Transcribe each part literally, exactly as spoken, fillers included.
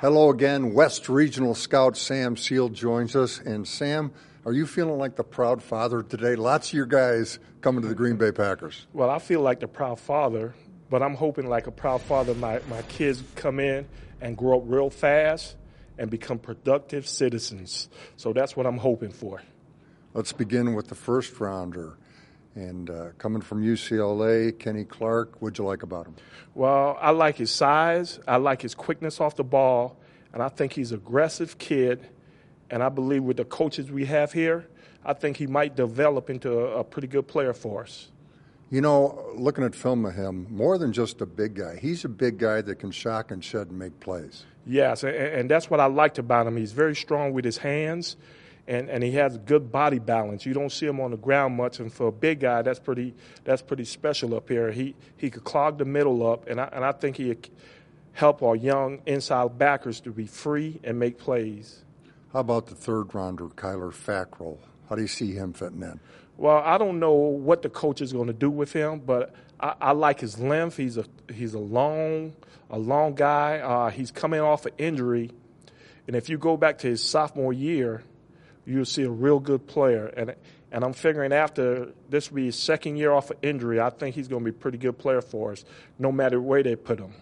Hello again. West Regional Scout Sam Seal joins us. And Sam, are you feeling like the proud father today? Lots of your guys coming to the Green Bay Packers. Well, I feel like the proud father, but I'm hoping like a proud father, my, my kids come in and grow up real fast and become productive citizens. So that's what I'm hoping for. Let's begin with the first rounder. And uh, coming from U C L A, Kenny Clark, what'd you like about him? Well, I like his size. I like his quickness off the ball. And I think he's an aggressive kid. And I believe with the coaches we have here, I think he might develop into a, a pretty good player for us. You know, looking at film of him, more than just a big guy, he's a big guy that can shock and shed and make plays. Yes, and, and that's what I liked about him. He's very strong with his hands. And, and he has good body balance. You don't see him on the ground much, and for a big guy, that's pretty that's pretty special up here. He he could clog the middle up, and I, and I think he could help our young inside backers to be free and make plays. How about the third rounder, Kyler Fackrell? How do you see him fitting in? Well, I don't know what the coach is going to do with him, but I, I like his length. He's a he's a long a long guy. Uh, he's coming off an injury, and if you go back to his sophomore year, you'll see a real good player. And and I'm figuring after this will be his second year off of injury, I think he's going to be a pretty good player for us, no matter where they put him.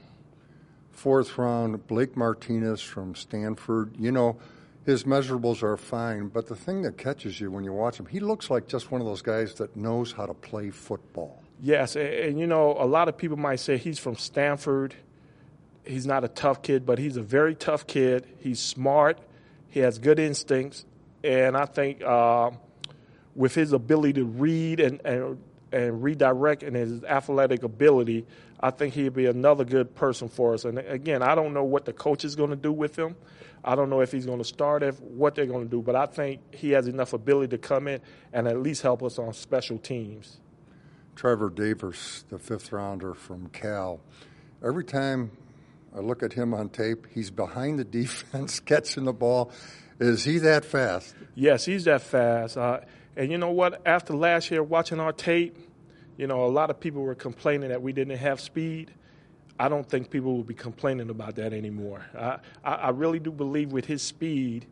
Fourth round, Blake Martinez from Stanford. You know, his measurables are fine, but the thing that catches you when you watch him, he looks like just one of those guys that knows how to play football. Yes, and, and you know, a lot of people might say he's from Stanford. He's not a tough kid, but he's a very tough kid. He's smart. He has good instincts. And I think uh, with his ability to read and, and and redirect and his athletic ability, I think he'd be another good person for us. And again, I don't know what the coach is going to do with him. I don't know if he's going to start, if what they're going to do. But I think he has enough ability to come in and at least help us on special teams. Trevor Davis, the fifth rounder from Cal. Every time I look at him on tape, he's behind the defense, catching the ball. Is he that fast? Yes, he's that fast. Uh, and you know what? After last year, watching our tape, you know, a lot of people were complaining that we didn't have speed. I don't think people will be complaining about that anymore. I, I, I really do believe with his speed,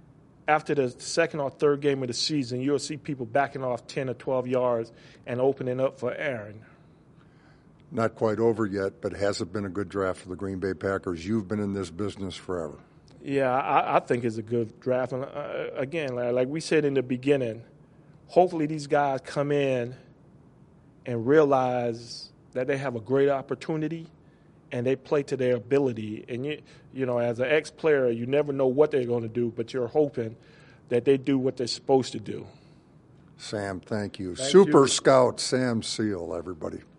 after the second or third game of the season, you'll see people backing off ten or twelve yards and opening up for Aaron. Not quite over yet, but has it been a good draft for the Green Bay Packers? You've been in this business forever. Yeah, I, I think it's a good draft. And uh, again, like we said in the beginning, hopefully these guys come in and realize that they have a great opportunity and they play to their ability. And, you, you know, as an ex-player, you never know what they're going to do, but you're hoping that they do what they're supposed to do. Sam, thank you. Thank Super you. Scout Sam Seal, everybody.